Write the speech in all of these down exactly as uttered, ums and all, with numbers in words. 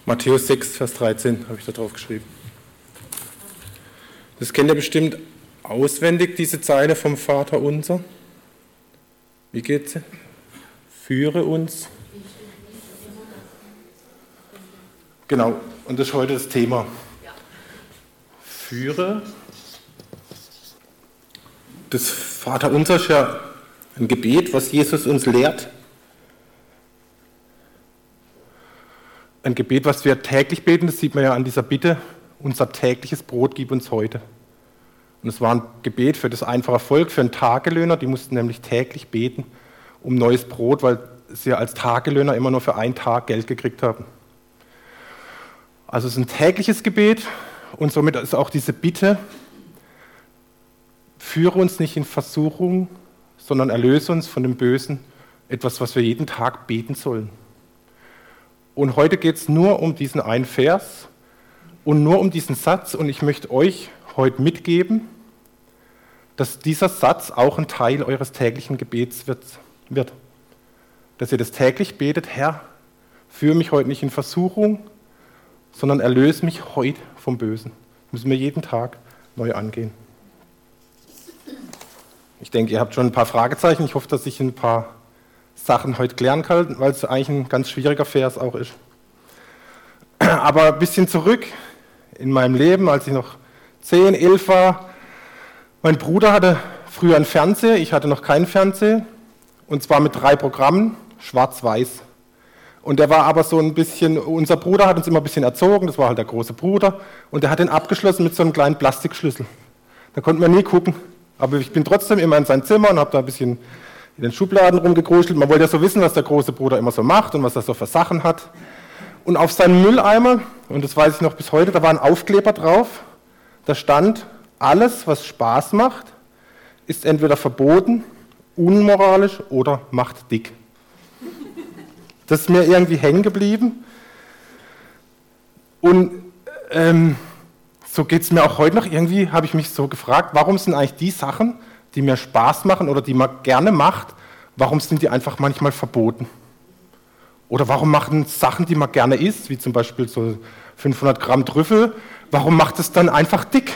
Matthäus sechs, Vers dreizehn habe ich da drauf geschrieben. Das kennt ihr bestimmt auswendig, diese Zeile vom Vater unser. Wie geht sie? Führe uns. Genau, und das ist heute das Thema. Führe. Das Vater unser ist ja ein Gebet, was Jesus uns lehrt. Ein Gebet, was wir täglich beten, das sieht man ja an dieser Bitte, unser tägliches Brot gib uns heute. Und es war ein Gebet für das einfache Volk, für einen Tagelöhner, die mussten nämlich täglich beten um neues Brot, weil sie als Tagelöhner immer nur für einen Tag Geld gekriegt haben. Also es ist ein tägliches Gebet und somit ist auch diese Bitte, führe uns nicht in Versuchung, sondern erlöse uns von dem Bösen, etwas, was wir jeden Tag beten sollen. Und heute geht es nur um diesen einen Vers und nur um diesen Satz. Und ich möchte euch heute mitgeben, dass dieser Satz auch ein Teil eures täglichen Gebets wird. wird. Dass ihr das täglich betet, Herr, führe mich heute nicht in Versuchung, sondern erlöse mich heute vom Bösen. Das müssen wir jeden Tag neu angehen. Ich denke, ihr habt schon ein paar Fragezeichen. Ich hoffe, dass ich ein paar Sachen heute klären kann, weil es eigentlich ein ganz schwieriger Vers auch ist. Aber ein bisschen zurück in meinem Leben, als ich noch zehn, elf war. Mein Bruder hatte früher einen Fernseher, ich hatte noch keinen Fernseher. Und zwar mit drei Programmen, schwarz-weiß. Und der war aber so ein bisschen, unser Bruder hat uns immer ein bisschen erzogen, das war halt der große Bruder. Und der hat den abgeschlossen mit so einem kleinen Plastikschlüssel. Da konnten wir nie gucken. Aber ich bin trotzdem immer in sein Zimmer und habe da ein bisschen in den Schubladen rumgekruschelt. Man wollte ja so wissen, was der große Bruder immer so macht und was er so für Sachen hat. Und auf seinem Mülleimer, und das weiß ich noch bis heute, da war ein Aufkleber drauf, da stand, alles, was Spaß macht, ist entweder verboten, unmoralisch oder macht dick. Das ist mir irgendwie hängen geblieben. Und ähm, so geht es mir auch heute noch. Irgendwie habe ich mich so gefragt, warum sind eigentlich die Sachen, die mir Spaß machen oder die man gerne macht, warum sind die einfach manchmal verboten? Oder warum machen Sachen, die man gerne isst, wie zum Beispiel so fünfhundert Gramm Trüffel, warum macht es dann einfach dick?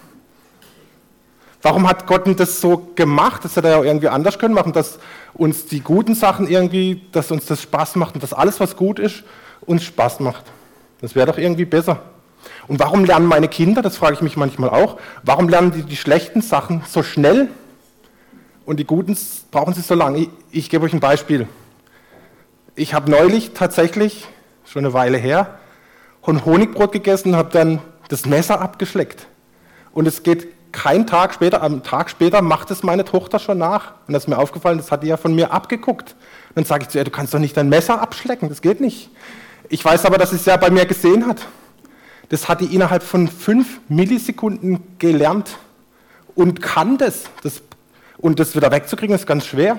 Warum hat Gott denn das so gemacht? Das hätte er ja irgendwie anders können machen, dass uns die guten Sachen irgendwie, dass uns das Spaß macht und dass alles, was gut ist, uns Spaß macht. Das wäre doch irgendwie besser. Und warum lernen meine Kinder, das frage ich mich manchmal auch, warum lernen die die schlechten Sachen so schnell und die guten brauchen sie so lange? Ich, ich gebe euch ein Beispiel. Ich habe neulich tatsächlich, schon eine Weile her, ein Honigbrot gegessen und habe dann das Messer abgeschleckt. Und es geht kein Tag später, am Tag später macht es meine Tochter schon nach. Und das ist mir aufgefallen, das hat die ja von mir abgeguckt. Und dann sage ich zu ihr, du kannst doch nicht dein Messer abschlecken, das geht nicht. Ich weiß aber, dass sie es ja bei mir gesehen hat. Das hat die innerhalb von fünf Millisekunden gelernt und kann das. das. Und das wieder wegzukriegen, ist ganz schwer.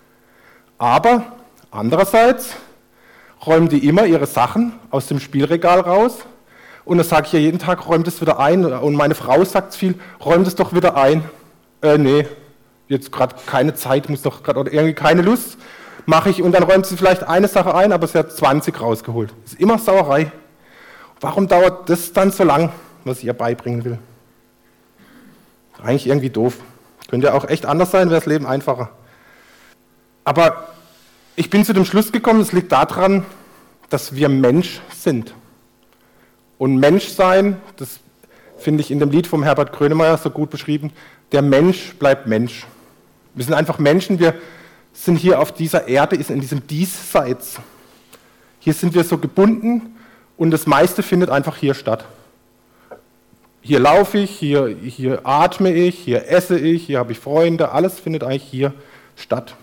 Aber andererseits räumen die immer ihre Sachen aus dem Spielregal raus. Und das sage ich ja jeden Tag, räum das wieder ein. Und meine Frau sagt viel, räum das doch wieder ein. Äh, nee, jetzt gerade keine Zeit, muss doch gerade irgendwie keine Lust, mache ich. Und dann räumt sie vielleicht eine Sache ein, aber sie hat zwanzig rausgeholt. Das ist immer Sauerei. Warum dauert das dann so lang, was ich ihr beibringen will? Eigentlich irgendwie doof. Könnte ja auch echt anders sein, wäre das Leben einfacher. Aber ich bin zu dem Schluss gekommen, es liegt daran, dass wir Mensch sind. Und Menschsein, das finde ich in dem Lied vom Herbert Grönemeyer so gut beschrieben, der Mensch bleibt Mensch. Wir sind einfach Menschen, wir sind hier auf dieser Erde, in diesem Diesseits. Hier sind wir so gebunden und das meiste findet einfach hier statt. Hier laufe ich, hier, hier atme ich, hier esse ich, hier habe ich Freunde, alles findet eigentlich hier statt.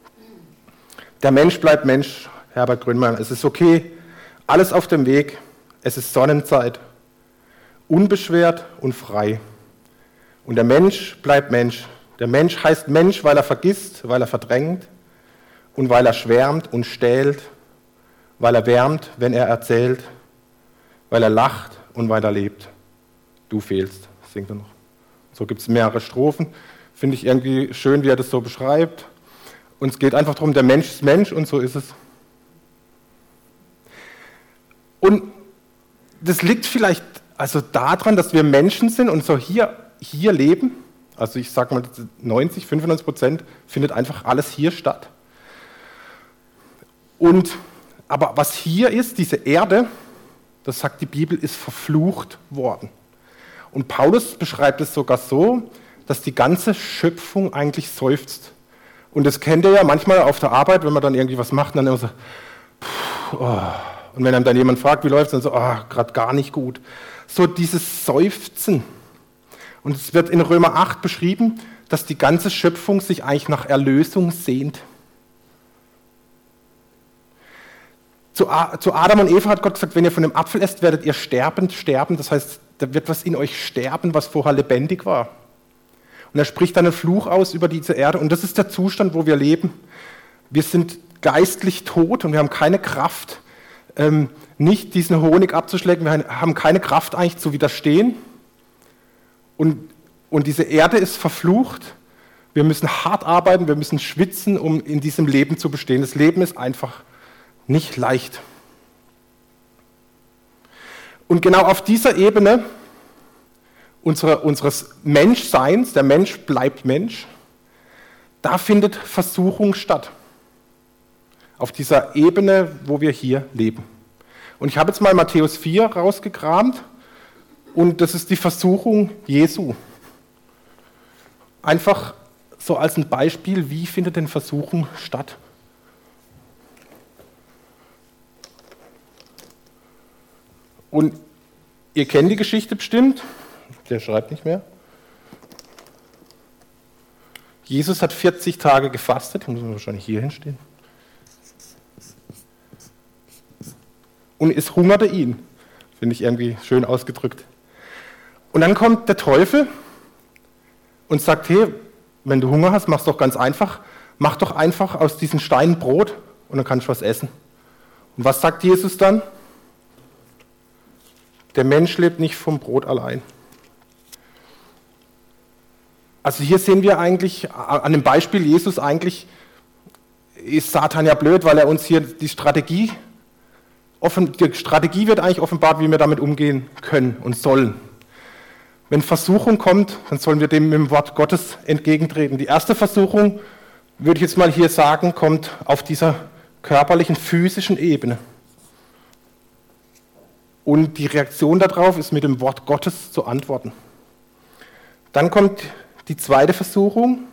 Der Mensch bleibt Mensch, Herbert Grönemeyer. Es ist okay, alles auf dem Weg. Es ist Sonnenzeit, unbeschwert und frei. Und der Mensch bleibt Mensch. Der Mensch heißt Mensch, weil er vergisst, weil er verdrängt und weil er schwärmt und stählt, weil er wärmt, wenn er erzählt, weil er lacht und weil er lebt. Du fehlst, singt er noch. So gibt es mehrere Strophen. Finde ich irgendwie schön, wie er das so beschreibt. Und es geht einfach darum, der Mensch ist Mensch und so ist es. Und das liegt vielleicht also daran, dass wir Menschen sind und so hier, hier leben. Also ich sage mal, neunzig, fünfundneunzig Prozent findet einfach alles hier statt. Und, aber was hier ist, diese Erde, das sagt die Bibel, ist verflucht worden. Und Paulus beschreibt es sogar so, dass die ganze Schöpfung eigentlich seufzt. Und das kennt ihr ja manchmal auf der Arbeit, wenn man dann irgendwie was macht, und dann immer so, pff, oh. Und wenn einem dann jemand fragt, wie läuft es, dann so, oh, gerade gar nicht gut. So dieses Seufzen. Und es wird in Römer acht beschrieben, dass die ganze Schöpfung sich eigentlich nach Erlösung sehnt. Zu Adam und Eva hat Gott gesagt, wenn ihr von dem Apfel esst, werdet ihr sterbend sterben. Das heißt, da wird was in euch sterben, was vorher lebendig war. Und er spricht dann einen Fluch aus über diese Erde. Und das ist der Zustand, wo wir leben. Wir sind geistlich tot und wir haben keine Kraft, ähm, nicht diesen Honig abzuschlecken. Wir haben keine Kraft eigentlich zu widerstehen. Und, und diese Erde ist verflucht. Wir müssen hart arbeiten, wir müssen schwitzen, um in diesem Leben zu bestehen. Das Leben ist einfach nicht leicht. Und genau auf dieser Ebene unsere, unseres Menschseins, der Mensch bleibt Mensch, da findet Versuchung statt. Auf dieser Ebene, wo wir hier leben. Und ich habe jetzt mal Matthäus vier rausgekramt und das ist die Versuchung Jesu. Einfach so als ein Beispiel, wie findet denn Versuchung statt? Und ihr kennt die Geschichte bestimmt, der schreibt nicht mehr. Jesus hat vierzig Tage gefastet, muss man wahrscheinlich hier hinstehen. Und es hungerte ihn, finde ich irgendwie schön ausgedrückt. Und dann kommt der Teufel und sagt, hey, wenn du Hunger hast, mach's doch ganz einfach, mach doch einfach aus diesen Steinen Brot und dann kannst du was essen. Und was sagt Jesus dann? Der Mensch lebt nicht vom Brot allein. Also hier sehen wir eigentlich, an dem Beispiel Jesus eigentlich, ist Satan ja blöd, weil er uns hier die Strategie, offen, die Strategie wird eigentlich offenbart, wie wir damit umgehen können und sollen. Wenn Versuchung kommt, dann sollen wir dem mit dem Wort Gottes entgegentreten. Die erste Versuchung, würde ich jetzt mal hier sagen, kommt auf dieser körperlichen, physischen Ebene. Und die Reaktion darauf ist, mit dem Wort Gottes zu antworten. Dann kommt die zweite Versuchung.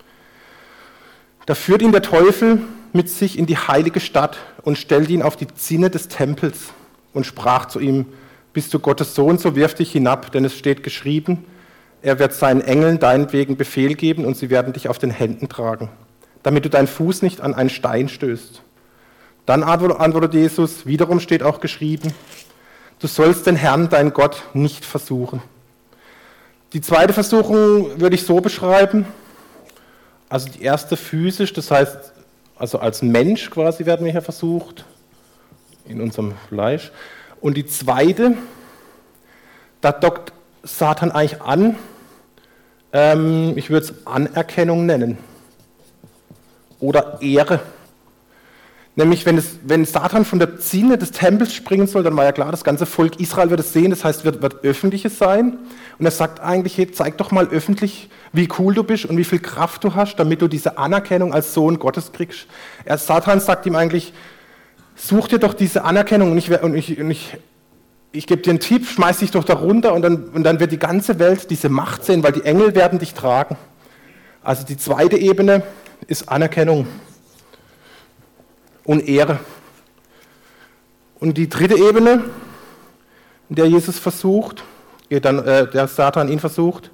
Da führt ihn der Teufel mit sich in die heilige Stadt und stellt ihn auf die Zinne des Tempels und sprach zu ihm, bist du Gottes Sohn, so wirf dich hinab, denn es steht geschrieben, er wird seinen Engeln deinetwegen Befehl geben und sie werden dich auf den Händen tragen, damit du deinen Fuß nicht an einen Stein stößt. Dann antwortet Jesus, wiederum steht auch geschrieben, du sollst den Herrn, deinen Gott, nicht versuchen. Die zweite Versuchung würde ich so beschreiben, also die erste physisch, das heißt, also als Mensch quasi werden wir hier versucht, in unserem Fleisch. Und die zweite, da dockt Satan eigentlich an, ähm, ich würde es Anerkennung nennen oder Ehre. Nämlich, wenn, es, wenn Satan von der Zinne des Tempels springen soll, dann war ja klar, das ganze Volk Israel wird es sehen, das heißt, wird, wird Öffentliches sein. Und er sagt eigentlich, hey, zeig doch mal öffentlich, wie cool du bist und wie viel Kraft du hast, damit du diese Anerkennung als Sohn Gottes kriegst. Er, Satan sagt ihm eigentlich, such dir doch diese Anerkennung und ich, und ich, und ich, ich gebe dir einen Tipp, schmeiß dich doch da runter und dann, und dann wird die ganze Welt diese Macht sehen, weil die Engel werden dich tragen. Also die zweite Ebene ist Anerkennung und Ehre. Und die dritte Ebene, in der Jesus versucht, dann, äh, der Satan ihn versucht,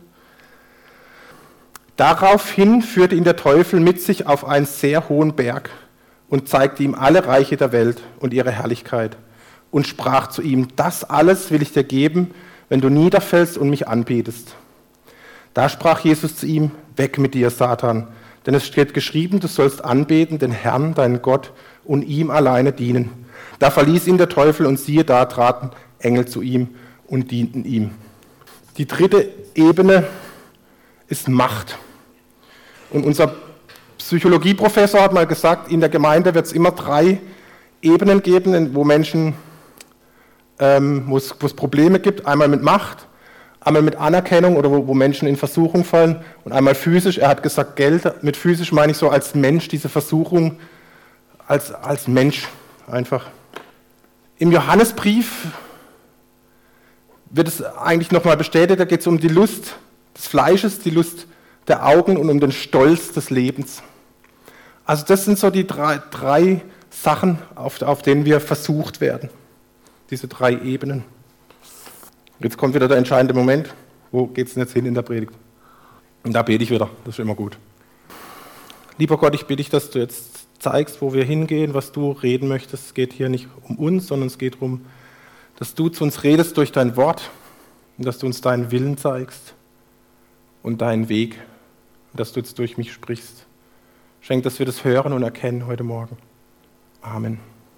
daraufhin führte ihn der Teufel mit sich auf einen sehr hohen Berg und zeigte ihm alle Reiche der Welt und ihre Herrlichkeit und sprach zu ihm, das alles will ich dir geben, wenn du niederfällst und mich anbetest. Da sprach Jesus zu ihm, weg mit dir, Satan, denn es steht geschrieben, du sollst anbeten den Herrn, deinen Gott, und ihm alleine dienen. Da verließ ihn der Teufel und siehe, da traten Engel zu ihm und dienten ihm. Die dritte Ebene ist Macht. Und unser Psychologieprofessor hat mal gesagt, in der Gemeinde wird es immer drei Ebenen geben, wo Menschen ähm, wo es, wo es Probleme gibt, einmal mit Macht, einmal mit Anerkennung oder wo, wo Menschen in Versuchung fallen und einmal physisch. Er hat gesagt, Geld, mit physisch meine ich so als Mensch, diese Versuchung als, als Mensch einfach. Im Johannesbrief wird es eigentlich nochmal bestätigt, da geht es um die Lust des Fleisches, die Lust der Augen und um den Stolz des Lebens. Also das sind so die drei, drei Sachen, auf, auf denen wir versucht werden. Diese drei Ebenen. Jetzt kommt wieder der entscheidende Moment. Wo geht es denn jetzt hin in der Predigt? Und da bete ich wieder, das ist immer gut. Lieber Gott, ich bitte dich, dass du jetzt zeigst, wo wir hingehen, was du reden möchtest. Es geht hier nicht um uns, sondern es geht darum, dass du zu uns redest durch dein Wort und dass du uns deinen Willen zeigst und deinen Weg und dass du jetzt durch mich sprichst. Schenk, dass wir das hören und erkennen heute Morgen. Amen.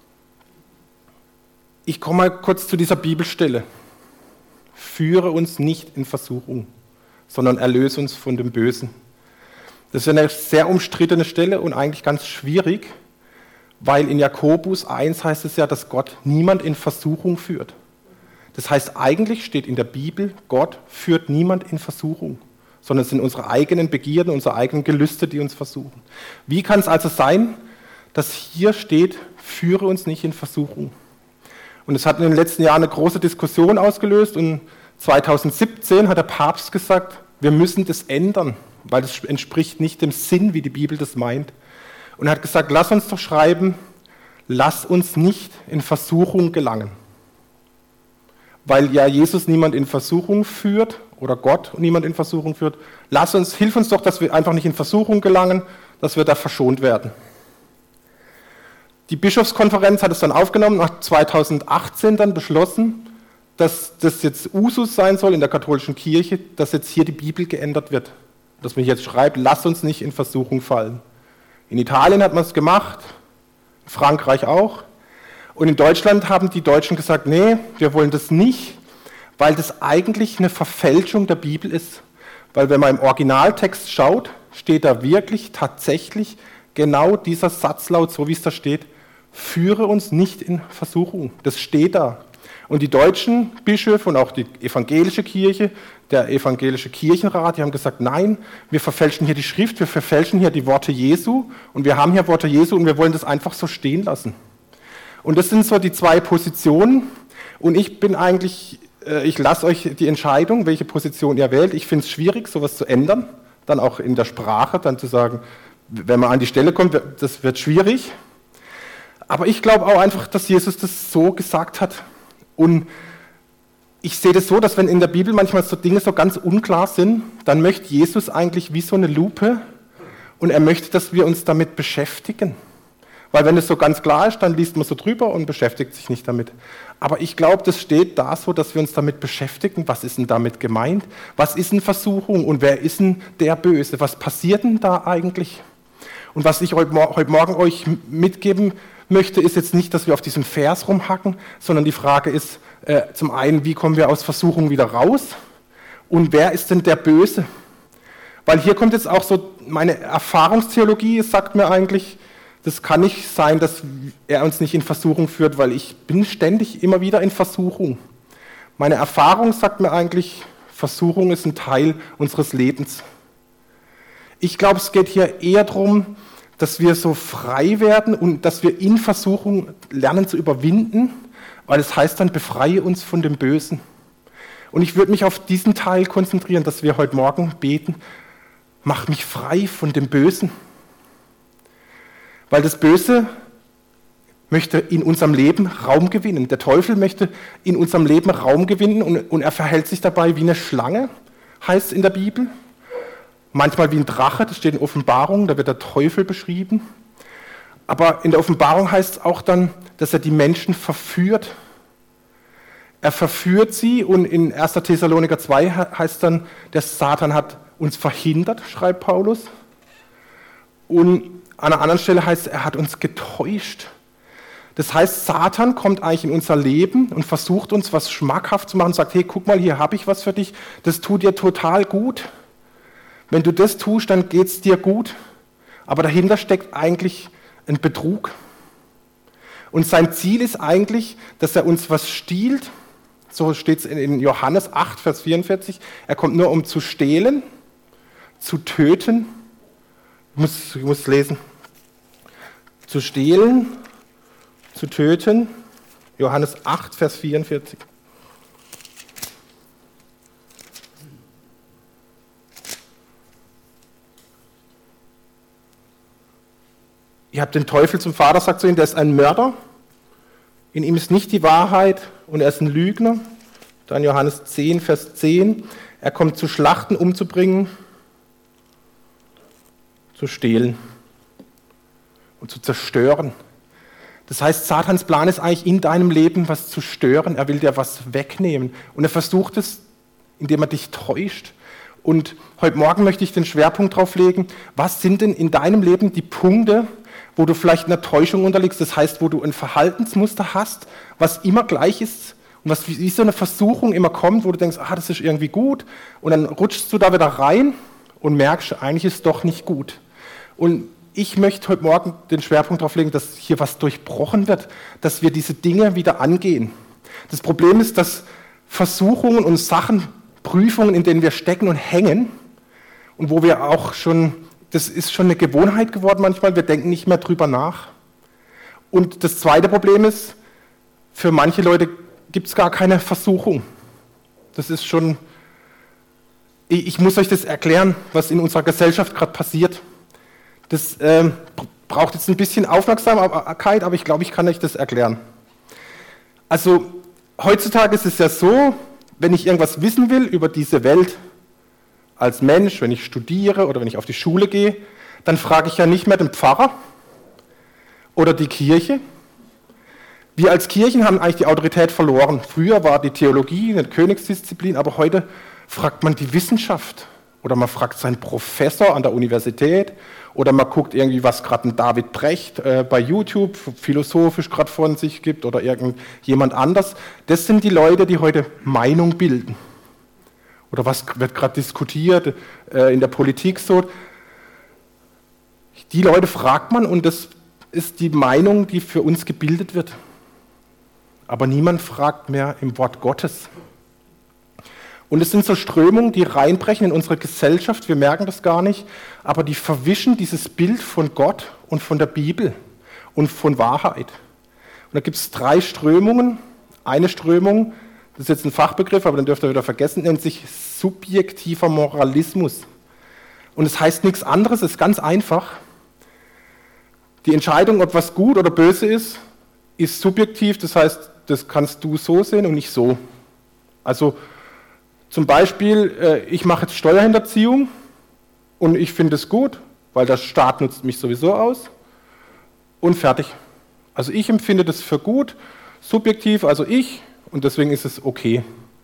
Ich komme mal kurz zu dieser Bibelstelle. Führe uns nicht in Versuchung, sondern erlöse uns von dem Bösen. Das ist eine sehr umstrittene Stelle und eigentlich ganz schwierig, weil in Jakobus eins heißt es ja, dass Gott niemand in Versuchung führt. Das heißt, eigentlich steht in der Bibel, Gott führt niemand in Versuchung, sondern es sind unsere eigenen Begierden, unsere eigenen Gelüste, die uns versuchen. Wie kann es also sein, dass hier steht, führe uns nicht in Versuchung? Und es hat in den letzten Jahren eine große Diskussion ausgelöst und zweitausendsiebzehn hat der Papst gesagt, wir müssen das ändern, weil das entspricht nicht dem Sinn, wie die Bibel das meint. Und er hat gesagt, lass uns doch schreiben, lass uns nicht in Versuchung gelangen. Weil ja Jesus niemand in Versuchung führt oder Gott niemand in Versuchung führt. Lass uns, hilf uns doch, dass wir einfach nicht in Versuchung gelangen, dass wir da verschont werden. Die Bischofskonferenz hat es dann aufgenommen, nach zweitausendachtzehn dann beschlossen, dass das jetzt Usus sein soll in der katholischen Kirche, dass jetzt hier die Bibel geändert wird. Dass man jetzt schreibt, lass uns nicht in Versuchung fallen. In Italien hat man es gemacht, in Frankreich auch. Und in Deutschland haben die Deutschen gesagt, nee, wir wollen das nicht, weil das eigentlich eine Verfälschung der Bibel ist. Weil wenn man im Originaltext schaut, steht da wirklich tatsächlich genau dieser Satzlaut, so wie es da steht, führe uns nicht in Versuchung. Das steht da. Und die deutschen Bischöfe und auch die evangelische Kirche, der evangelische Kirchenrat, die haben gesagt, nein, wir verfälschen hier die Schrift, wir verfälschen hier die Worte Jesu und wir haben hier Worte Jesu und wir wollen das einfach so stehen lassen. Und das sind so die zwei Positionen und ich bin eigentlich, ich lasse euch die Entscheidung, welche Position ihr wählt. Ich finde es schwierig, sowas zu ändern, dann auch in der Sprache, dann zu sagen, wenn man an die Stelle kommt, das wird schwierig. Aber ich glaube auch einfach, dass Jesus das so gesagt hat. Und ich sehe das so, dass wenn in der Bibel manchmal so Dinge so ganz unklar sind, dann möchte Jesus eigentlich wie so eine Lupe und er möchte, dass wir uns damit beschäftigen. Weil wenn es so ganz klar ist, dann liest man so drüber und beschäftigt sich nicht damit. Aber ich glaube, das steht da so, dass wir uns damit beschäftigen. Was ist denn damit gemeint? Was ist denn Versuchung und wer ist denn der Böse? Was passiert denn da eigentlich? Und was ich heute Morgen euch mitgeben möchte, ist jetzt nicht, dass wir auf diesem Vers rumhacken, sondern die Frage ist äh, zum einen, wie kommen wir aus Versuchung wieder raus und wer ist denn der Böse? Weil hier kommt jetzt auch so meine Erfahrungstheologie, sagt mir eigentlich, das kann nicht sein, dass er uns nicht in Versuchung führt, weil ich bin ständig immer wieder in Versuchung. Meine Erfahrung sagt mir eigentlich, Versuchung ist ein Teil unseres Lebens. Ich glaube, es geht hier eher darum, dass wir so frei werden und dass wir in Versuchung lernen zu überwinden, weil es heißt dann, befreie uns von dem Bösen. Und ich würde mich auf diesen Teil konzentrieren, dass wir heute Morgen beten, mach mich frei von dem Bösen. Weil das Böse möchte in unserem Leben Raum gewinnen. Der Teufel möchte in unserem Leben Raum gewinnen und, und er verhält sich dabei wie eine Schlange, heißt es in der Bibel. Manchmal wie ein Drache, das steht in Offenbarung, da wird der Teufel beschrieben. Aber in der Offenbarung heißt es auch dann, dass er die Menschen verführt. Er verführt sie und in erster Thessaloniker zwei heißt dann, der Satan hat uns verhindert, schreibt Paulus. Und an einer anderen Stelle heißt es, er hat uns getäuscht. Das heißt, Satan kommt eigentlich in unser Leben und versucht uns was schmackhaft zu machen und sagt, hey, guck mal, hier habe ich was für dich, das tut dir total gut. Wenn du das tust, dann geht es dir gut. Aber dahinter steckt eigentlich ein Betrug. Und sein Ziel ist eigentlich, dass er uns was stiehlt. So steht es in Johannes acht, Vers vierundvierzig. Er kommt nur, um zu stehlen, zu töten. Ich muss, ich muss lesen. Zu stehlen, zu töten. Johannes acht, Vers vierundvierzig. Ihr habt den Teufel zum Vater, sagt zu ihm, der ist ein Mörder. In ihm ist nicht die Wahrheit und er ist ein Lügner. Dann Johannes zehn, Vers zehn. Er kommt zu schlachten, umzubringen, zu stehlen und zu zerstören. Das heißt, Satans Plan ist eigentlich in deinem Leben was zu stören. Er will dir was wegnehmen. Und er versucht es, indem er dich täuscht. Und heute Morgen möchte ich den Schwerpunkt drauf legen, was sind denn in deinem Leben die Punkte, wo du vielleicht einer Täuschung unterliegst, das heißt, wo du ein Verhaltensmuster hast, was immer gleich ist und was wie so eine Versuchung immer kommt, wo du denkst, ah, das ist irgendwie gut, und dann rutschst du da wieder rein und merkst, eigentlich ist es doch nicht gut. Und ich möchte heute Morgen den Schwerpunkt darauf legen, dass hier was durchbrochen wird, dass wir diese Dinge wieder angehen. Das Problem ist, dass Versuchungen und Sachen, Prüfungen, in denen wir stecken und hängen und wo wir auch schon, das ist schon eine Gewohnheit geworden manchmal, wir denken nicht mehr drüber nach. Und das zweite Problem ist, für manche Leute gibt es gar keine Versuchung. Das ist schon, ich muss euch das erklären, was in unserer Gesellschaft gerade passiert. Das äh, braucht jetzt ein bisschen Aufmerksamkeit, aber ich glaube, ich kann euch das erklären. Also heutzutage ist es ja so, wenn ich irgendwas wissen will über diese Welt als Mensch, wenn ich studiere oder wenn ich auf die Schule gehe, dann frage ich ja nicht mehr den Pfarrer oder die Kirche. Wir als Kirchen haben eigentlich die Autorität verloren. Früher war die Theologie eine Königsdisziplin, aber heute fragt man die Wissenschaft oder man fragt seinen Professor an der Universität oder man guckt irgendwie, was gerade ein David Brecht äh, bei YouTube philosophisch gerade von sich gibt oder irgendjemand anders. Das sind die Leute, die heute Meinung bilden. Oder was wird gerade diskutiert äh, in der Politik so. Die Leute fragt man und das ist die Meinung, die für uns gebildet wird. Aber niemand fragt mehr im Wort Gottes. Und es sind so Strömungen, die reinbrechen in unsere Gesellschaft, wir merken das gar nicht, aber die verwischen dieses Bild von Gott und von der Bibel und von Wahrheit. Und da gibt es drei Strömungen. Eine Strömung, das ist jetzt ein Fachbegriff, aber den dürft ihr wieder vergessen, nennt sich subjektiver Moralismus. Und es heißt nichts anderes, es ist ganz einfach. Die Entscheidung, ob was gut oder böse ist, ist subjektiv, das heißt, das kannst du so sehen und nicht so. Also zum Beispiel, ich mache jetzt Steuerhinterziehung und ich finde es gut, weil der Staat nutzt mich sowieso aus und fertig. Also ich empfinde das für gut, subjektiv, also ich, und deswegen ist es okay.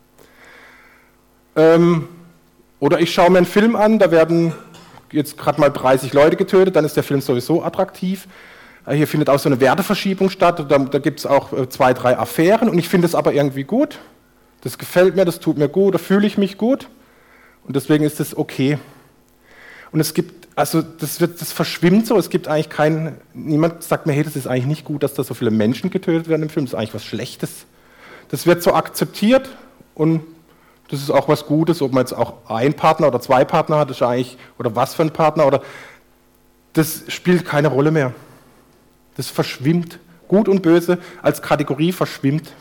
Ähm, oder ich schaue mir einen Film an, da werden jetzt gerade mal dreißig Leute getötet, dann ist der Film sowieso attraktiv. Hier findet auch so eine Werteverschiebung statt, da, da gibt es auch zwei, drei Affären und ich finde es aber irgendwie gut. Das gefällt mir, das tut mir gut, da fühle ich mich gut und deswegen ist es okay. Und es gibt, also das, wird, das verschwimmt so, es gibt eigentlich keinen, niemand sagt mir, hey, das ist eigentlich nicht gut, dass da so viele Menschen getötet werden im Film, das ist eigentlich was Schlechtes. Das wird so akzeptiert und das ist auch was Gutes, ob man jetzt auch einen Partner oder zwei Partner hat, ist eigentlich, oder was für ein Partner, oder das spielt keine Rolle mehr. Das verschwimmt. Gut und Böse als Kategorie verschwimmt.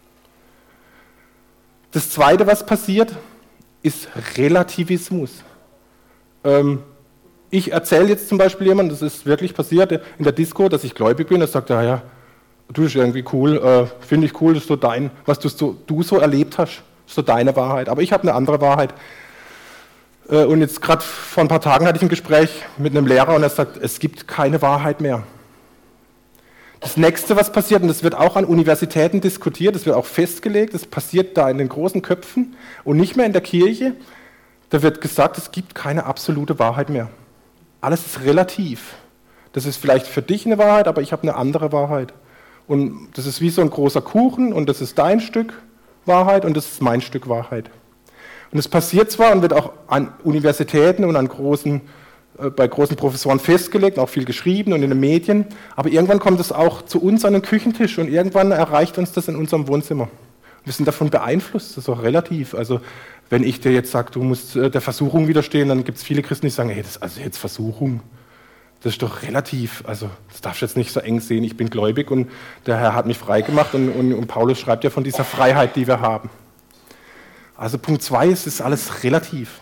Das Zweite, was passiert, ist Relativismus. Ähm, ich erzähle jetzt zum Beispiel jemandem, das ist wirklich passiert in der Disco, dass ich gläubig bin, er sagt, ja, ja, du bist irgendwie cool, äh, finde ich cool, das ist so dein, was du so, du so erlebt hast, ist so deine Wahrheit. Aber ich habe eine andere Wahrheit. Äh, und jetzt gerade vor ein paar Tagen hatte ich ein Gespräch mit einem Lehrer und er sagt, es gibt keine Wahrheit mehr. Das Nächste, was passiert, und das wird auch an Universitäten diskutiert, das wird auch festgelegt, das passiert da in den großen Köpfen und nicht mehr in der Kirche, da wird gesagt, es gibt keine absolute Wahrheit mehr. Alles ist relativ. Das ist vielleicht für dich eine Wahrheit, aber ich habe eine andere Wahrheit. Und das ist wie so ein großer Kuchen und das ist dein Stück Wahrheit und das ist mein Stück Wahrheit. Und es passiert zwar und wird auch an Universitäten und an großen äh, bei großen Professoren festgelegt, auch viel geschrieben und in den Medien. Aber irgendwann kommt es auch zu uns an den Küchentisch und irgendwann erreicht uns das in unserem Wohnzimmer. Wir sind davon beeinflusst, das ist auch relativ. Also wenn ich dir jetzt sage, du musst der Versuchung widerstehen, dann gibt es viele Christen, die sagen, hey, das ist also jetzt Versuchung. Das ist doch relativ, also das darfst du jetzt nicht so eng sehen, ich bin gläubig und der Herr hat mich frei gemacht und, und, und Paulus schreibt ja von dieser Freiheit, die wir haben. Also Punkt zwei ist, es ist alles relativ.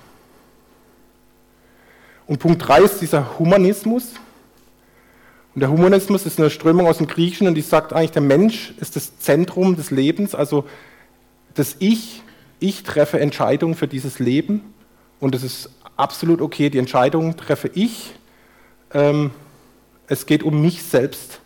Und Punkt drei ist dieser Humanismus. Und der Humanismus ist eine Strömung aus dem Griechischen und die sagt eigentlich, der Mensch ist das Zentrum des Lebens, also das Ich, ich treffe Entscheidungen für dieses Leben und es ist absolut okay, die Entscheidungen treffe ich. Ähm, es geht um mich selbst.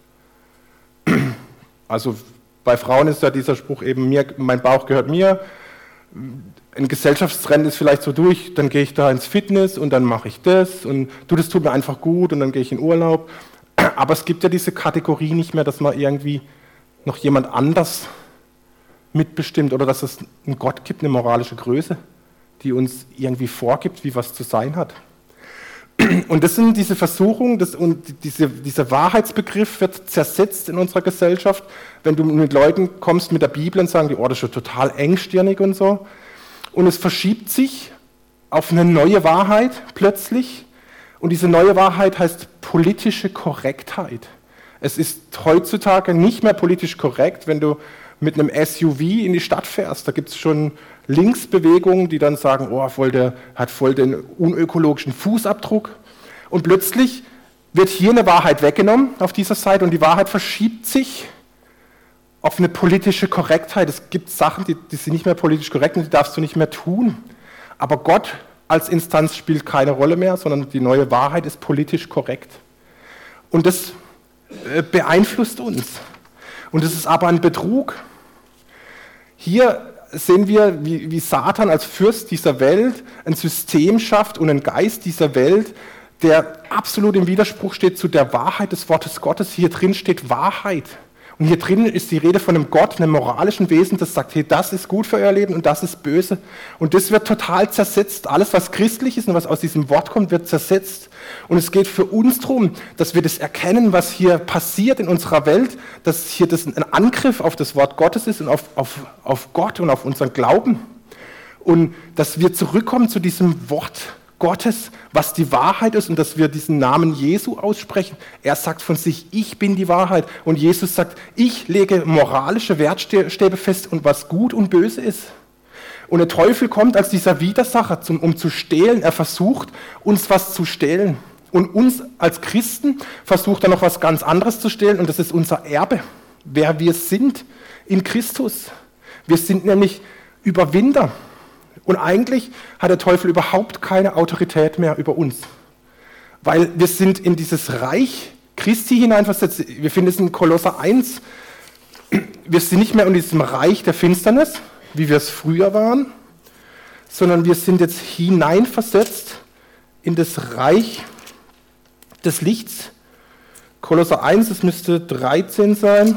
Also bei Frauen ist ja dieser Spruch eben, mir, mein Bauch gehört mir. Ein Gesellschaftstrend ist vielleicht so durch, dann gehe ich da ins Fitness und dann mache ich das und du, das tut mir einfach gut und dann gehe ich in Urlaub. Aber es gibt ja diese Kategorie nicht mehr, dass man irgendwie noch jemand anders mitbestimmt oder dass es einen Gott gibt, eine moralische Größe, die uns irgendwie vorgibt, wie was zu sein hat. Und das sind diese Versuchungen das, und diese, dieser Wahrheitsbegriff wird zersetzt in unserer Gesellschaft. Wenn du mit Leuten kommst mit der Bibel und sagen, die oh, das ist schon total engstirnig und so. Und es verschiebt sich auf eine neue Wahrheit plötzlich. Und diese neue Wahrheit heißt politische Korrektheit. Es ist heutzutage nicht mehr politisch korrekt, wenn du mit einem S U V in die Stadt fährst. Da gibt es schon Linksbewegungen, die dann sagen, oh, voll der, hat voll den unökologischen Fußabdruck. Und plötzlich wird hier eine Wahrheit weggenommen auf dieser Seite und die Wahrheit verschiebt sich auf eine politische Korrektheit. Es gibt Sachen, die, die sind nicht mehr politisch korrekt und die darfst du nicht mehr tun. Aber Gott als Instanz spielt keine Rolle mehr, sondern die neue Wahrheit ist politisch korrekt. Und das äh, beeinflusst uns. Und es ist aber ein Betrug. Hier sehen wir, wie, wie Satan als Fürst dieser Welt ein System schafft und einen Geist dieser Welt, der absolut im Widerspruch steht zu der Wahrheit des Wortes Gottes. Hier drin steht Wahrheit. Und hier drin ist die Rede von einem Gott, einem moralischen Wesen, das sagt, hey, das ist gut für euer Leben und das ist böse. Und das wird total zersetzt. Alles, was christlich ist und was aus diesem Wort kommt, wird zersetzt. Und es geht für uns darum, dass wir das erkennen, was hier passiert in unserer Welt, dass hier das ein Angriff auf das Wort Gottes ist und auf, auf, auf Gott und auf unseren Glauben. Und dass wir zurückkommen zu diesem Wort Gottes, was die Wahrheit ist und dass wir diesen Namen Jesu aussprechen. Er sagt von sich, ich bin die Wahrheit. Und Jesus sagt, ich lege moralische Wertstäbe fest und was gut und böse ist. Und der Teufel kommt als dieser Widersacher, zum, um zu stehlen. Er versucht, uns was zu stehlen. Und uns als Christen versucht er noch was ganz anderes zu stehlen und das ist unser Erbe, wer wir sind in Christus. Wir sind nämlich Überwinder. Und eigentlich hat der Teufel überhaupt keine Autorität mehr über uns. Weil wir sind in dieses Reich Christi hineinversetzt. Wir finden es in Kolosser eins. Wir sind nicht mehr in diesem Reich der Finsternis, wie wir es früher waren, sondern wir sind jetzt hineinversetzt in das Reich des Lichts. Kolosser eins, das müsste dreizehn sein.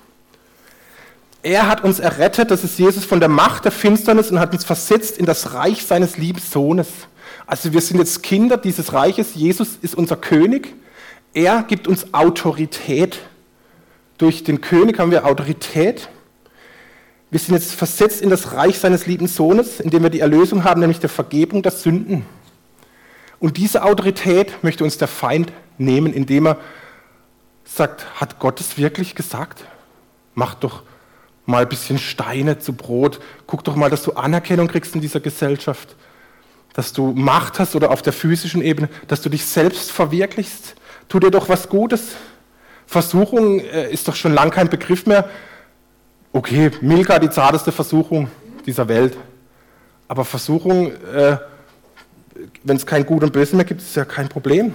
Er hat uns errettet, das ist Jesus, von der Macht der Finsternis und hat uns versetzt in das Reich seines lieben Sohnes. Also wir sind jetzt Kinder dieses Reiches. Jesus ist unser König. Er gibt uns Autorität. Durch den König haben wir Autorität. Wir sind jetzt versetzt in das Reich seines lieben Sohnes, in dem wir die Erlösung haben, nämlich der Vergebung der Sünden. Und diese Autorität möchte uns der Feind nehmen, indem er sagt, hat Gott es wirklich gesagt? Mach doch mal ein bisschen Steine zu Brot. Guck doch mal, dass du Anerkennung kriegst in dieser Gesellschaft. Dass du Macht hast oder auf der physischen Ebene, dass du dich selbst verwirklichst. Tu dir doch was Gutes. Versuchung äh, ist doch schon lange kein Begriff mehr. Okay, Milka, die zarteste Versuchung dieser Welt. Aber Versuchung, äh, wenn es kein Gut und Böse mehr gibt, ist ja kein Problem.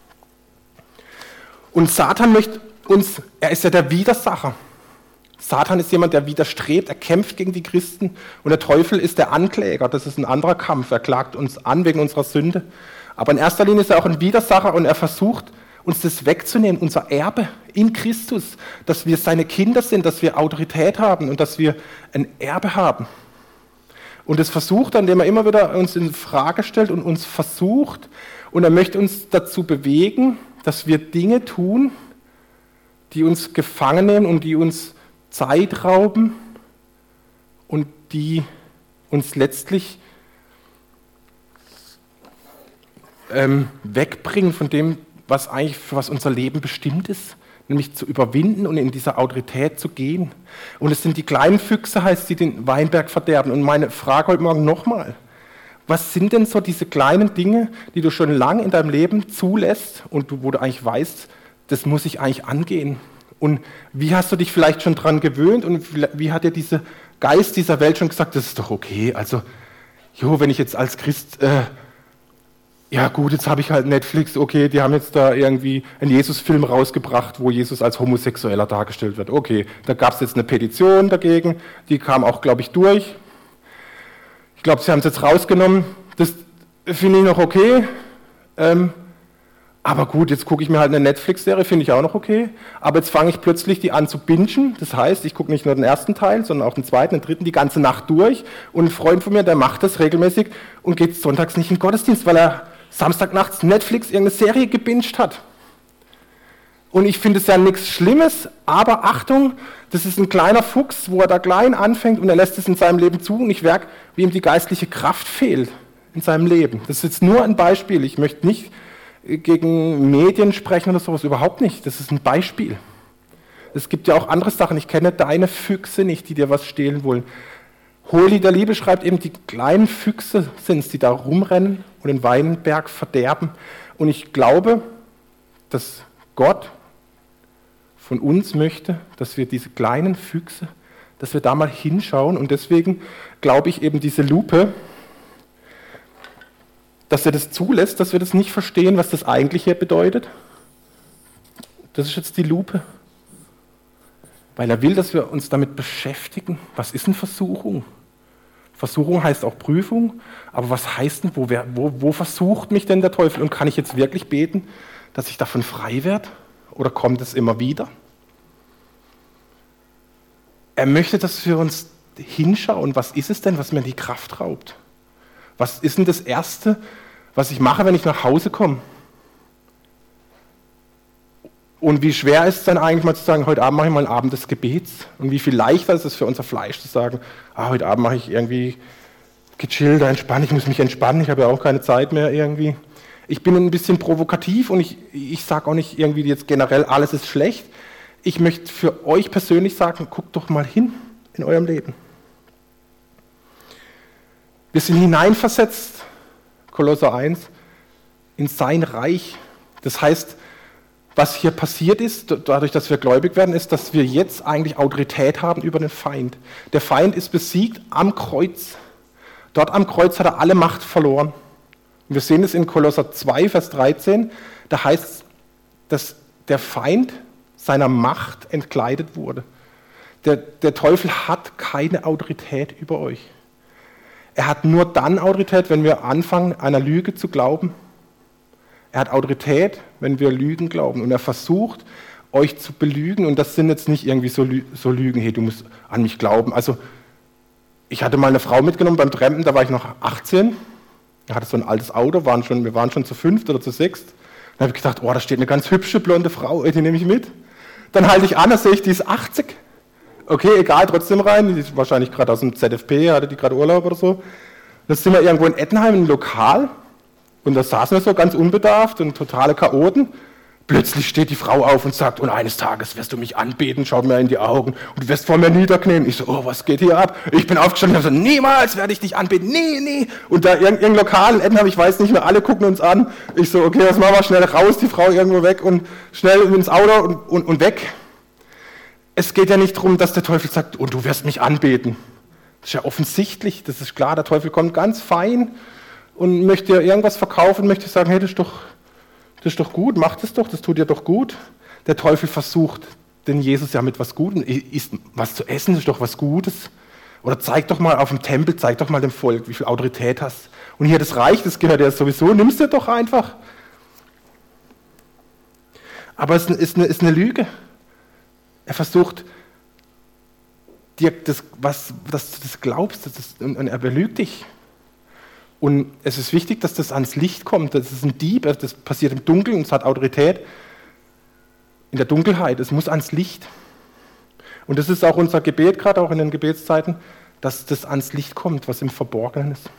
Und Satan möchte uns, er ist ja der Widersacher. Satan ist jemand, der widerstrebt, er kämpft gegen die Christen und der Teufel ist der Ankläger, das ist ein anderer Kampf, er klagt uns an wegen unserer Sünde. Aber in erster Linie ist er auch ein Widersacher und er versucht, uns das wegzunehmen, unser Erbe in Christus, dass wir seine Kinder sind, dass wir Autorität haben und dass wir ein Erbe haben. Und das versucht er, indem er immer wieder uns in Frage stellt und uns versucht. Und er möchte uns dazu bewegen, dass wir Dinge tun, die uns gefangen nehmen und die uns Zeit rauben und die uns letztlich ähm, wegbringen von dem, was eigentlich für was unser Leben bestimmt ist, nämlich zu überwinden und in dieser Autorität zu gehen. Und es sind die kleinen Füchse, heißt, die den Weinberg verderben. Und meine Frage heute Morgen nochmal: Was sind denn so diese kleinen Dinge, die du schon lange in deinem Leben zulässt und du, wo du eigentlich weißt, das muss ich eigentlich angehen? Und wie hast du dich vielleicht schon dran gewöhnt und wie hat dir dieser Geist dieser Welt schon gesagt, das ist doch okay, also, jo, wenn ich jetzt als Christ, äh, ja gut, jetzt habe ich halt Netflix, okay, die haben jetzt da irgendwie einen Jesus-Film rausgebracht, wo Jesus als Homosexueller dargestellt wird. Okay, da gab es jetzt eine Petition dagegen, die kam auch, glaube ich, durch. Ich glaube, sie haben es jetzt rausgenommen, das finde ich noch okay. Ähm, aber gut, jetzt gucke ich mir halt eine Netflix-Serie, finde ich auch noch okay. Aber jetzt fange ich plötzlich die an zu bingen. Das heißt, ich gucke nicht nur den ersten Teil, sondern auch den zweiten, den dritten, die ganze Nacht durch. Und ein Freund von mir, der macht das regelmäßig und geht sonntags nicht in den Gottesdienst, weil er Samstagnachts Netflix irgendeine Serie gebinged hat. Und ich finde es ja nichts Schlimmes, aber Achtung, das ist ein kleiner Fuchs, wo er da klein anfängt und er lässt es in seinem Leben zu und ich merke, wie ihm die geistliche Kraft fehlt in seinem Leben. Das ist jetzt nur ein Beispiel. Ich möchte nicht gegen Medien sprechen oder sowas, überhaupt nicht. Das ist ein Beispiel. Es gibt ja auch andere Sachen. Ich kenne deine Füchse nicht, die dir was stehlen wollen. Hoheli der Liebe schreibt eben, die kleinen Füchse sind es, die da rumrennen und den Weinberg verderben. Und ich glaube, dass Gott von uns möchte, dass wir diese kleinen Füchse, dass wir da mal hinschauen. Und deswegen glaube ich eben diese Lupe, dass er das zulässt, dass wir das nicht verstehen, was das eigentlich hier bedeutet. Das ist jetzt die Lupe. Weil er will, dass wir uns damit beschäftigen. Was ist eine Versuchung? Versuchung heißt auch Prüfung. Aber was heißt denn, wo, wo, wo versucht mich denn der Teufel? Und kann ich jetzt wirklich beten, dass ich davon frei werde? Oder kommt es immer wieder? Er möchte, dass wir uns hinschauen. Was ist es denn, was mir die Kraft raubt? Was ist denn das Erste, was ich mache, wenn ich nach Hause komme? Und wie schwer ist es dann eigentlich mal zu sagen, heute Abend mache ich mal einen Abend des Gebets? Und wie viel leichter ist es für unser Fleisch zu sagen, ah, heute Abend mache ich irgendwie gechillt, entspannt, ich muss mich entspannen, ich habe ja auch keine Zeit mehr irgendwie. Ich bin ein bisschen provokativ und ich, ich sage auch nicht irgendwie jetzt generell, alles ist schlecht. Ich möchte für euch persönlich sagen, guckt doch mal hin in eurem Leben. Wir sind hineinversetzt, Kolosser eins, in sein Reich. Das heißt, was hier passiert ist, dadurch, dass wir gläubig werden, ist, dass wir jetzt eigentlich Autorität haben über den Feind. Der Feind ist besiegt am Kreuz. Dort am Kreuz hat er alle Macht verloren. Und wir sehen es in Kolosser zwei, Vers dreizehn. Da heißt es, dass der Feind seiner Macht entkleidet wurde. Der, der Teufel hat keine Autorität über euch. Er hat nur dann Autorität, wenn wir anfangen, einer Lüge zu glauben. Er hat Autorität, wenn wir Lügen glauben. Und er versucht, euch zu belügen. Und das sind jetzt nicht irgendwie so, Lü- so Lügen, hey, du musst an mich glauben. Also, ich hatte mal eine Frau mitgenommen beim Trampen, da war ich noch achtzehn. Er hatte so ein altes Auto, waren schon, wir waren schon zu fünft oder zu sechst. Dann habe ich gedacht, oh, da steht eine ganz hübsche blonde Frau, die nehme ich mit. Dann halte ich an, da sehe ich, die ist achtzig. Okay, egal, trotzdem rein. Die ist wahrscheinlich gerade aus dem Z F P, hatte die gerade Urlaub oder so. Dann sind wir irgendwo in Ettenheim, in einem Lokal. Und da saßen wir so ganz unbedarft und totale Chaoten. Plötzlich steht die Frau auf und sagt, und eines Tages wirst du mich anbeten, schau mir in die Augen und du wirst vor mir niederknien. Ich so, oh, was geht hier ab? Ich bin aufgestanden und habe so, niemals werde ich dich anbeten, nee, nee. Und da irgendein Lokal in Ettenheim, ich weiß nicht mehr, alle gucken uns an. Ich so, okay, was machen wir? Schnell raus, die Frau irgendwo weg und schnell ins Auto und, und, und weg. Es geht ja nicht darum, dass der Teufel sagt, und du wirst mich anbeten. Das ist ja offensichtlich, das ist klar, der Teufel kommt ganz fein und möchte irgendwas verkaufen, möchte sagen, hey, das ist doch, das ist doch gut, mach das doch, das tut dir doch gut. Der Teufel versucht, den Jesus ja mit was Gutem, isst was zu essen, das ist doch was Gutes. Oder zeig doch mal auf dem Tempel, zeig doch mal dem Volk, wie viel Autorität hast. Und hier das Reich, das gehört ja sowieso, nimmst du doch einfach. Aber es ist eine, ist eine Lüge. Er versucht, dir das, was, dass du das glaubst, das ist, und er belügt dich. Und es ist wichtig, dass das ans Licht kommt. Das ist ein Dieb, das passiert im Dunkeln, es hat Autorität. In der Dunkelheit, es muss ans Licht. Und das ist auch unser Gebet, gerade auch in den Gebetszeiten, dass das ans Licht kommt, was im Verborgenen ist.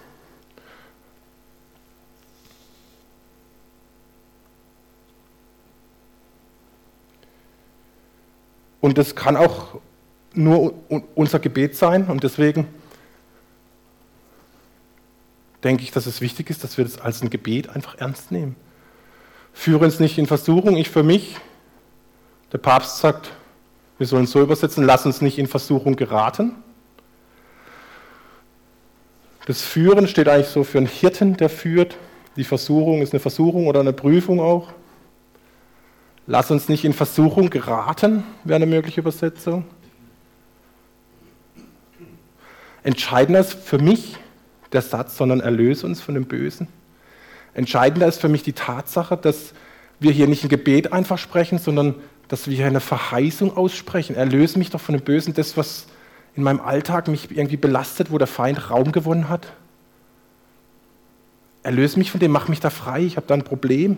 Und das kann auch nur unser Gebet sein. Und deswegen denke ich, dass es wichtig ist, dass wir das als ein Gebet einfach ernst nehmen. Führe uns nicht in Versuchung. Ich für mich, der Papst sagt, wir sollen es so übersetzen, lass uns nicht in Versuchung geraten. Das Führen steht eigentlich so für einen Hirten, der führt. Die Versuchung ist eine Versuchung oder eine Prüfung auch. Lass uns nicht in Versuchung geraten, wäre eine mögliche Übersetzung. Entscheidender ist für mich der Satz, sondern erlöse uns von dem Bösen. Entscheidender ist für mich die Tatsache, dass wir hier nicht ein Gebet einfach sprechen, sondern dass wir hier eine Verheißung aussprechen. Erlöse mich doch von dem Bösen, das, was in meinem Alltag mich irgendwie belastet, wo der Feind Raum gewonnen hat. Erlöse mich von dem, mach mich da frei, ich habe da ein Problem.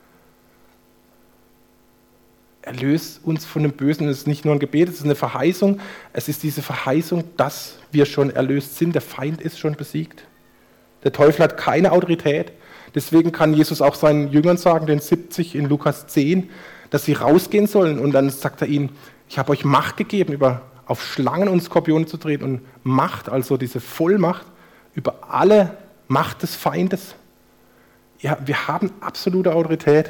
Erlöse uns von dem Bösen. Es ist nicht nur ein Gebet, es ist eine Verheißung. Es ist diese Verheißung, dass wir schon erlöst sind. Der Feind ist schon besiegt. Der Teufel hat keine Autorität. Deswegen kann Jesus auch seinen Jüngern sagen, den siebzig in Lukas zehn, dass sie rausgehen sollen. Und dann sagt er ihnen, ich habe euch Macht gegeben, über, auf Schlangen und Skorpione zu treten. Und Macht, also diese Vollmacht, über alle Macht des Feindes. Ja, wir haben absolute Autorität.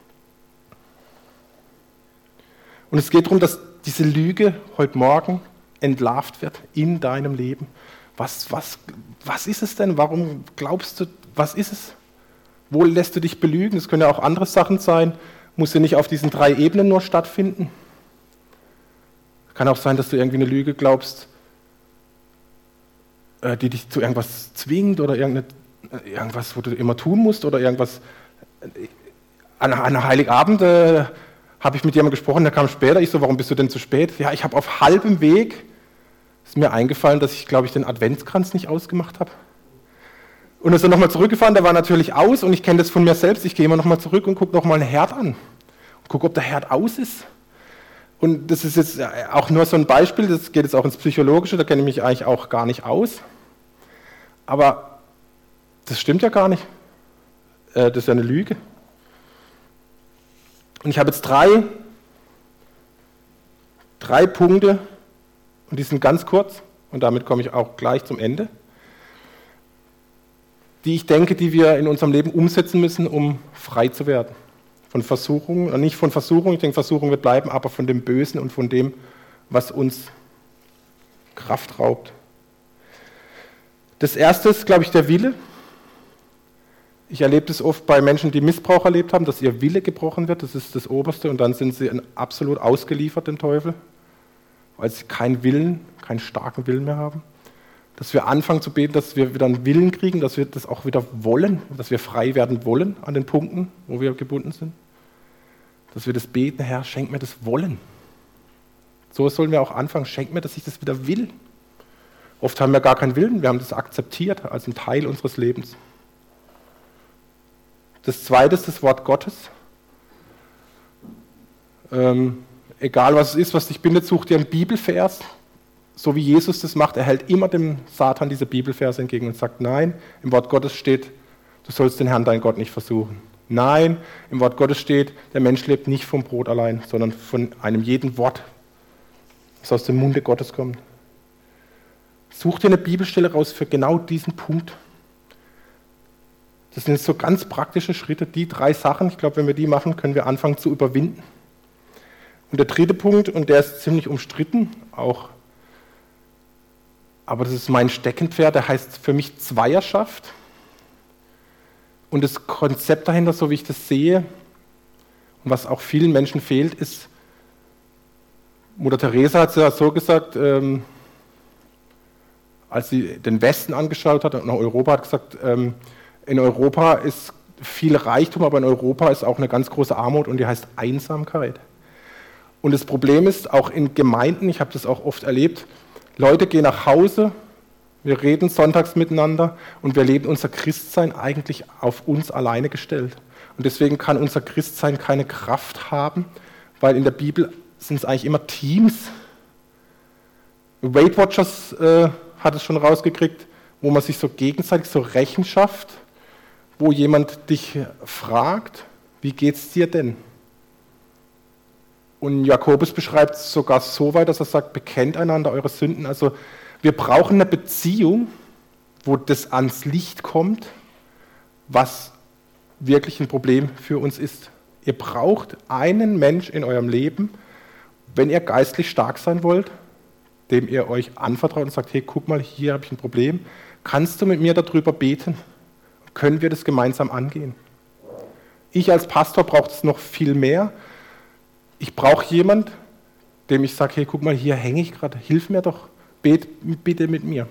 Und es geht darum, dass diese Lüge heute Morgen entlarvt wird in deinem Leben. Was, was, was ist es denn? Warum glaubst du, was ist es? Wo lässt du dich belügen? Es können ja auch andere Sachen sein. Muss ja nicht auf diesen drei Ebenen nur stattfinden. Es kann auch sein, dass du irgendwie eine Lüge glaubst, die dich zu irgendwas zwingt oder irgendwas, wo du immer tun musst oder irgendwas. An einem Heiligabend äh, habe ich mit jemandem gesprochen, der kam später. Ich so, warum bist du denn zu spät? Ja, ich habe auf halbem Weg, ist mir eingefallen, dass ich, glaube ich, den Adventskranz nicht ausgemacht habe. Und ist er nochmal zurückgefahren, der war natürlich aus und ich kenne das von mir selbst. Ich gehe immer nochmal zurück und gucke nochmal einen Herd an. Und gucke, ob der Herd aus ist. Und das ist jetzt auch nur so ein Beispiel, das geht jetzt auch ins Psychologische, da kenne ich mich eigentlich auch gar nicht aus. Aber das stimmt ja gar nicht. Das ist ja eine Lüge. Und ich habe jetzt drei, drei Punkte, und die sind ganz kurz, und damit komme ich auch gleich zum Ende, die ich denke, die wir in unserem Leben umsetzen müssen, um frei zu werden. Von Versuchungen, nicht von Versuchungen, ich denke, Versuchung wird bleiben, aber von dem Bösen und von dem, was uns Kraft raubt. Das erste ist, glaube ich, der Wille. Ich erlebe das oft bei Menschen, die Missbrauch erlebt haben, dass ihr Wille gebrochen wird, das ist das Oberste, und dann sind sie absolut ausgeliefert dem Teufel, weil sie keinen Willen, keinen starken Willen mehr haben. Dass wir anfangen zu beten, dass wir wieder einen Willen kriegen, dass wir das auch wieder wollen, dass wir frei werden wollen an den Punkten, wo wir gebunden sind. Dass wir das beten, Herr, schenk mir das Wollen. So sollen wir auch anfangen, schenk mir, dass ich das wieder will. Oft haben wir gar keinen Willen, wir haben das akzeptiert als einen Teil unseres Lebens. Das zweite ist das Wort Gottes. Ähm, egal was es ist, was dich bindet, such dir einen Bibelvers. So wie Jesus das macht, er hält immer dem Satan diese Bibelverse entgegen und sagt, nein, im Wort Gottes steht, du sollst den Herrn, deinen Gott, nicht versuchen. Nein, im Wort Gottes steht, der Mensch lebt nicht vom Brot allein, sondern von einem jeden Wort, das aus dem Munde Gottes kommt. Such dir eine Bibelstelle raus für genau diesen Punkt. Das sind so ganz praktische Schritte, die drei Sachen, ich glaube, wenn wir die machen, können wir anfangen zu überwinden. Und der dritte Punkt, und der ist ziemlich umstritten, auch, aber das ist mein Steckenpferd, der heißt für mich Zweierschaft. Und das Konzept dahinter, so wie ich das sehe, und was auch vielen Menschen fehlt, ist, Mutter Teresa hat es ja so gesagt, ähm, als sie den Westen angeschaut hat und Europa, hat gesagt, ähm, in Europa ist viel Reichtum, aber in Europa ist auch eine ganz große Armut und die heißt Einsamkeit. Und das Problem ist, auch in Gemeinden, ich habe das auch oft erlebt, Leute gehen nach Hause, wir reden sonntags miteinander und wir leben unser Christsein eigentlich auf uns alleine gestellt. Und deswegen kann unser Christsein keine Kraft haben, weil in der Bibel sind es eigentlich immer Teams. Weight Watchers äh, hat es schon rausgekriegt, wo man sich so gegenseitig so Rechenschaft, wo jemand dich fragt, wie geht's dir denn? Und Jakobus beschreibt es sogar so weit, dass er sagt, bekennt einander eure Sünden. Also wir brauchen eine Beziehung, wo das ans Licht kommt, was wirklich ein Problem für uns ist. Ihr braucht einen Mensch in eurem Leben, wenn ihr geistlich stark sein wollt, dem ihr euch anvertraut und sagt, hey, guck mal, hier habe ich ein Problem. Kannst du mit mir darüber beten? Können wir das gemeinsam angehen? Ich als Pastor brauche es noch viel mehr. Ich brauche jemanden, dem ich sage, hey, guck mal, hier hänge ich gerade, hilf mir doch, bet bitte mit mir.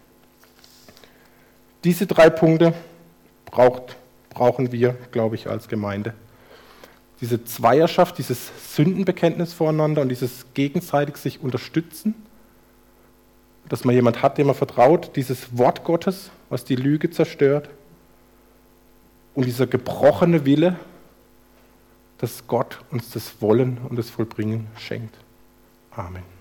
Diese drei Punkte braucht, brauchen wir, glaube ich, als Gemeinde. Diese Zweierschaft, dieses Sündenbekenntnis voreinander und dieses gegenseitig sich unterstützen, dass man jemand hat, dem man vertraut, dieses Wort Gottes, was die Lüge zerstört und dieser gebrochene Wille, dass Gott uns das Wollen und das Vollbringen schenkt. Amen.